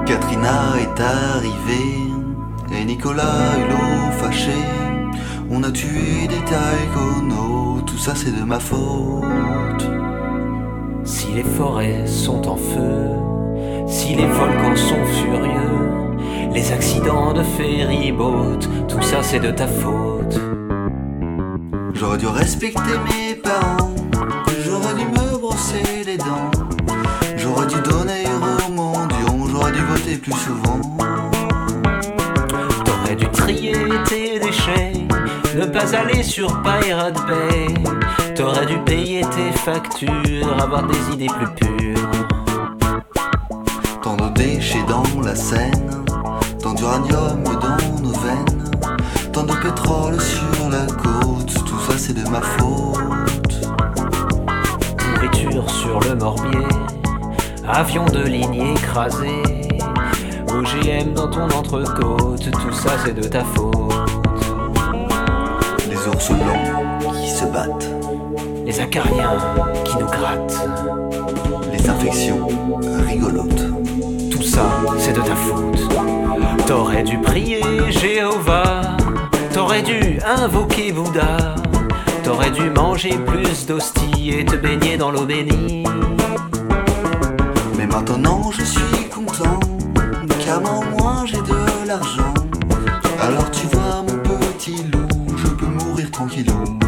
Katrina est arrivée et Nicolas Hulot fâché. On a tué des taïkonos, tout ça c'est de ma faute. Si les forêts sont en feu, si les volcans sont furieux, les accidents de ferry-boat, tout ça c'est de ta faute. J'aurais dû respecter mes parents, j'aurais dû me brosser les dents, j'aurais dû donner aux mendiants, j'aurais dû voter plus souvent. T'aurais dû trier tes déchets, ne pas aller sur Pirate Bay. T'aurais dû payer tes factures, avoir des idées plus pures. Tant de déchets dans la Seine, tant d'uranium dans nos veines, tant de pétrole sur la côte, tout ça c'est de ma faute. Pourriture sur le Morbier, avion de ligne écrasé, OGM dans ton entrecôte, tout ça c'est de ta faute. Les ours blancs qui se battent, Les acariens qui nous grattent, les infections rigolotes, tout ça c'est de ta faute. T'aurais dû prier Jéhovah, t'aurais dû invoquer Bouddha, t'aurais dû manger plus d'hosties et te baigner dans l'eau bénie. mais maintenant je suis content, car au moins j'ai de l'argent. Alors tu vois mon petit loup, je peux mourir tranquillou.